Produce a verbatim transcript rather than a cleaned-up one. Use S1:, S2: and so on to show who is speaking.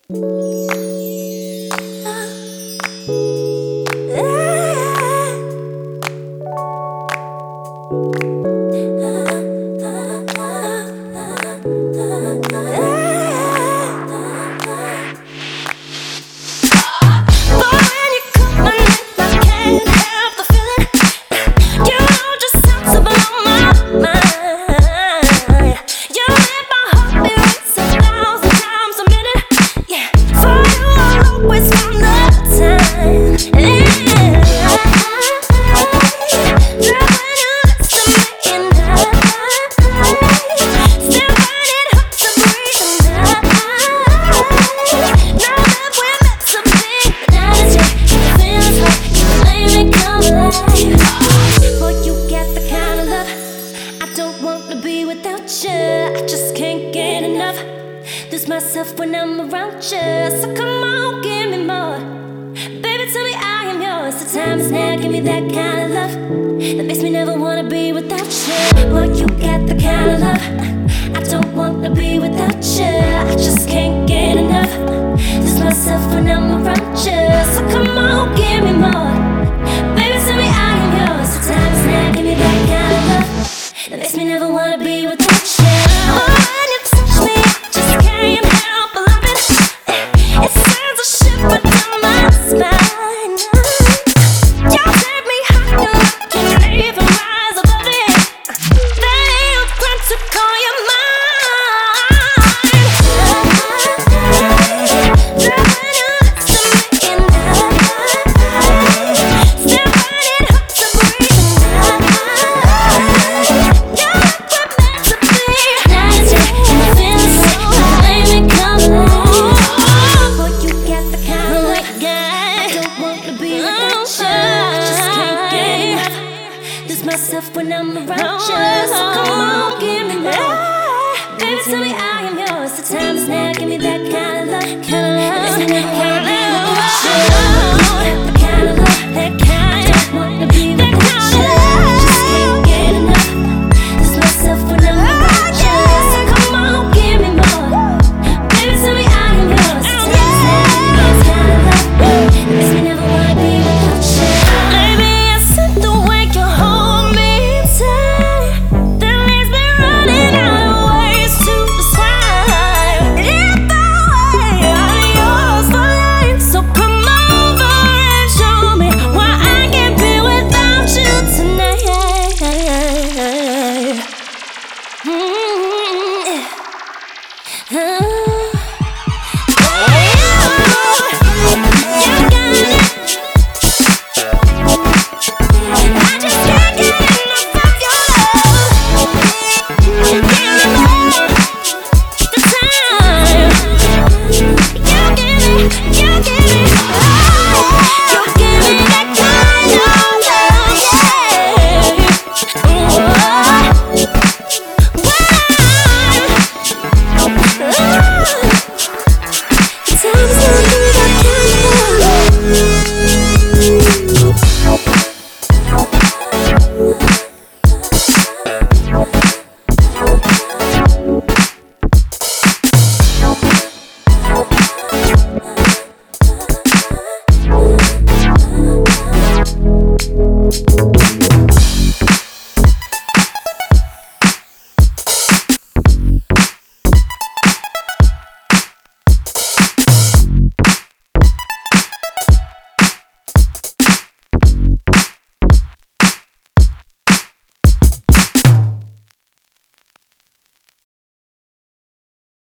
S1: I just can't get enough. Lose myself when I'm around you. So come on, give me more. Baby, tell me I am yours. The time is now, give me that kind of love that makes me never wanna be without you. Boy, you got the kind of love I don't wanna be without you. I just can't get enough. Lose myself when I'm around you. So come on, give me more. Baby, tell me I am yours. The time is now, give me that kind of love that makes me never wanna be without you. Myself when I'm around you. So come on, give me more. Baby, tell me I am yours. The time is now, give me that.